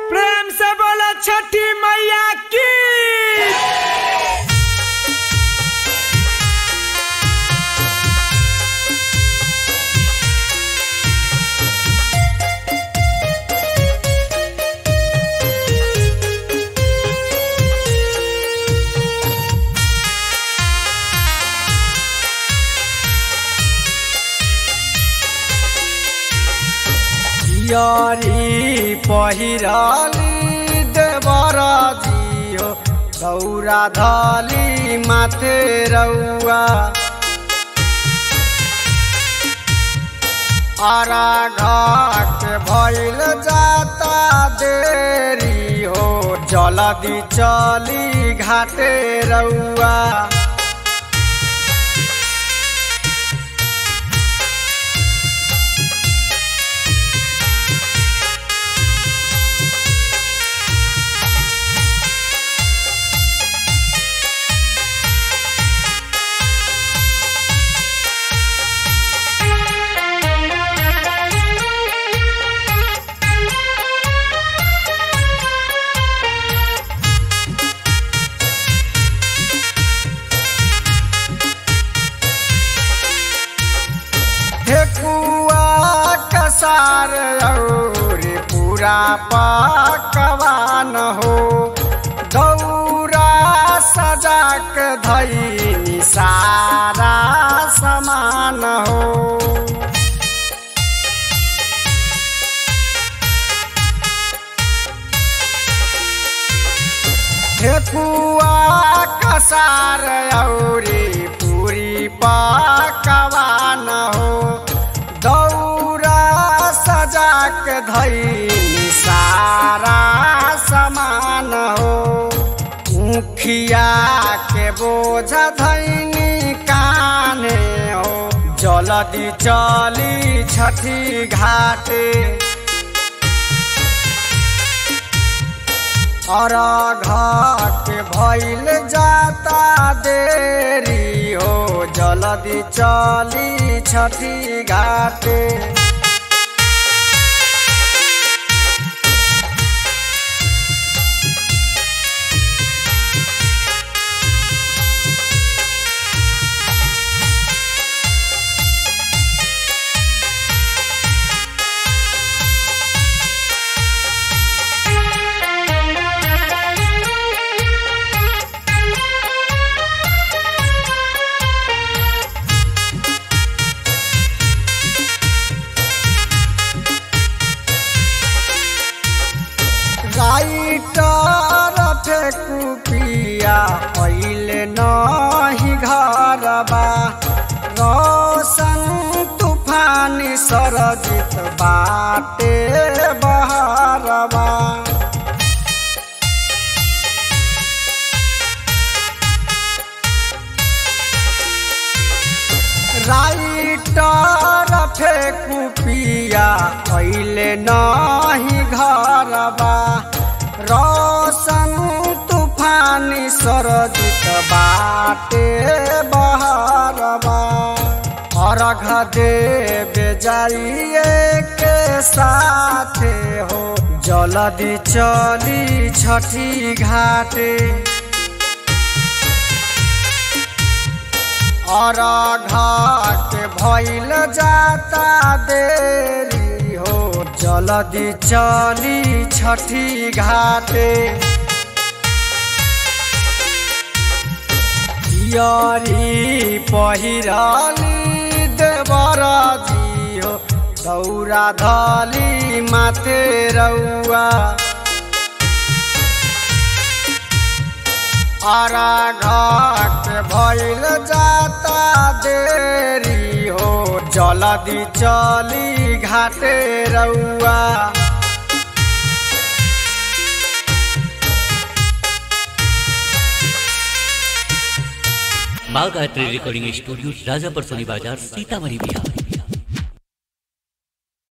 प्रेम से बोलो छठी मैया की। यारी पहिराली देवर जियो दौरा धाली माथे रउआ आरा घाट भइल जाता देरी हो जल्दी चली घाटे रउआ कसार और पूरा पकवान हो दौरा सजाक धैनी सारा समान हो ठेकुआ कसार और पूरी पकवान हो सजाक धैनी सारा समान हो मुखिया के बोझ धैनी काने हो जल्दी चली छठी घाटे और घाट भइल जाता देरी हो जल्दी चली छठी घाटे राइटर फेकुपिया पहले नहीं घरबा रोशन तूफानी सरजित बाटे बहरबा राइटर फेकुपिया पहले नहीं घरबा रोशन तूफानी सरजित बाटे बहरबा अर्घ देव जाइए के साथे हो जल्दी चली छठी घाटे और घाट भइल जाता देरी हो जल्दी चली छठी घाटे यारी पहिराली देवर जियो दौरा धाली माथे रउआ आरा घाट भइल जाता देरी हो जल्दी चली घाटे रउआ माँ गायत्री रिकॉर्डिंग स्टूडियो राजापुर सोनी बाजार सीतामढ़ी बिहार।